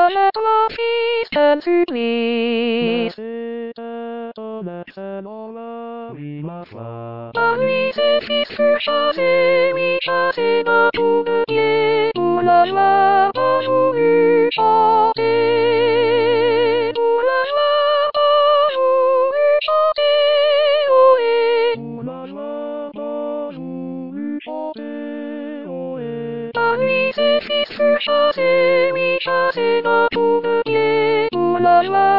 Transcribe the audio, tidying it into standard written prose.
Achète la fille, t'en supplie. La nuit c'est fils surchassé, oui chassé dans tout de pied. Pour la joie pas voulu chanter. Pour la joie pas voulu chanter, ohé. Pour la joie pas voulu chanter, ohé. La nuit c'est fils surchassé, oui chassé dans tout de pied. Pour la joie